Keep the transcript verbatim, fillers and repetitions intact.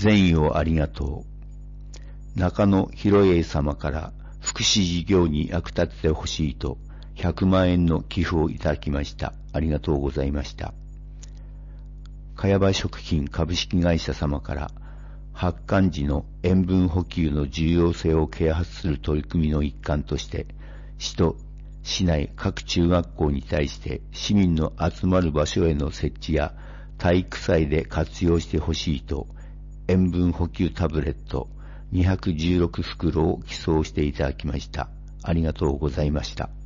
善意をありがとう。中野博栄様から福祉事業に役立ててほしいとひゃくまんえんの寄付をいただきました。ありがとうございました。茅場食品株式会社様から発汗時の塩分補給の重要性を啓発する取り組みの一環として、市と市内各中学校に対して市民の集まる場所への設置や体育祭で活用してほしいと、塩分補給タブレットにひゃくじゅうろくふくろを寄贈していただきました。ありがとうございました。